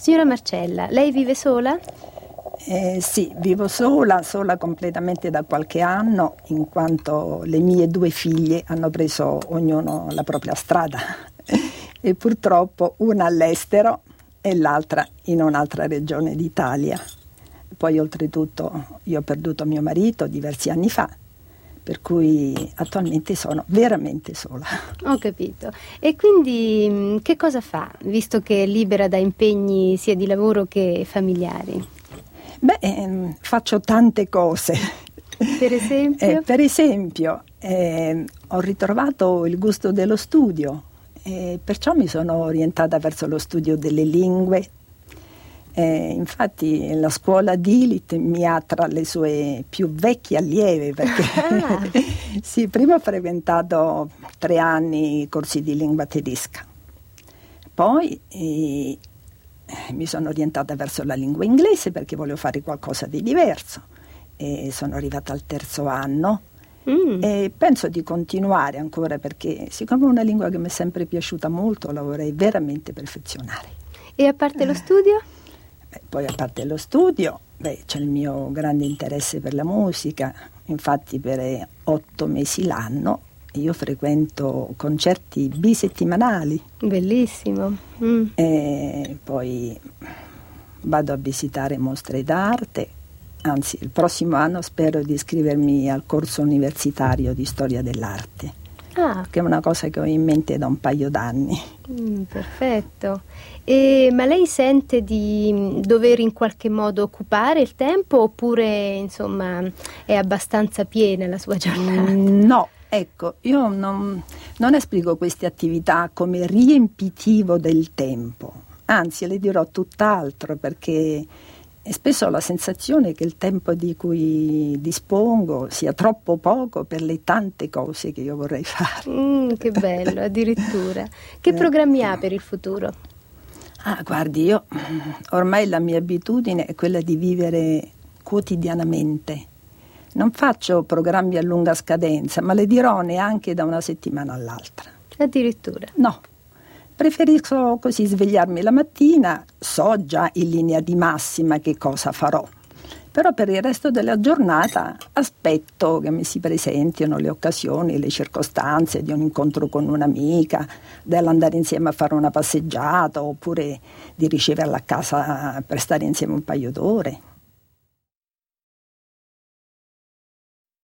Signora Marcella, lei vive sola? Sì, vivo sola completamente da qualche anno, in quanto le mie 2 figlie hanno preso ognuno la propria strada e purtroppo una all'estero e l'altra in un'altra regione d'Italia. Poi oltretutto io ho perduto mio marito diversi anni fa, per cui attualmente sono veramente sola. Ho capito. E quindi che cosa fa, visto che è libera da impegni sia di lavoro che familiari? Faccio tante cose. Per esempio? Per esempio, ho ritrovato il gusto dello studio, perciò mi sono orientata verso lo studio delle lingue. Infatti la scuola Dilit mi ha tra le sue più vecchie allieve, perché sì, prima ho frequentato 3 anni corsi di lingua tedesca, poi mi sono orientata verso la lingua inglese perché volevo fare qualcosa di diverso e sono arrivata al 3° anno e penso di continuare ancora, perché siccome è una lingua che mi è sempre piaciuta molto, la vorrei veramente perfezionare. E a parte lo studio? Poi a parte lo studio, c'è il mio grande interesse per la musica, infatti per 8 mesi l'anno io frequento concerti bisettimanali. Bellissimo. E poi vado a visitare mostre d'arte, anzi il prossimo anno spero di iscrivermi al corso universitario di storia dell'arte, che è una cosa che ho in mente da un paio d'anni. Perfetto. Ma lei sente di dover in qualche modo occupare il tempo, oppure insomma è abbastanza piena la sua giornata? No, ecco, io non esplico queste attività come riempitivo del tempo, anzi le dirò tutt'altro, perché spesso ho la sensazione che il tempo di cui dispongo sia troppo poco per le tante cose che io vorrei fare. Che bello, addirittura. Che programmi ha per il futuro? Guardi, io ormai la mia abitudine è quella di vivere quotidianamente. Non faccio programmi a lunga scadenza, ma le dirò neanche da una settimana all'altra. Addirittura? No. Preferisco così svegliarmi la mattina, so già in linea di massima che cosa farò, però per il resto della giornata aspetto che mi si presentino le occasioni, le circostanze di un incontro con un'amica, dell'andare insieme a fare una passeggiata oppure di riceverla a casa per stare insieme un paio d'ore.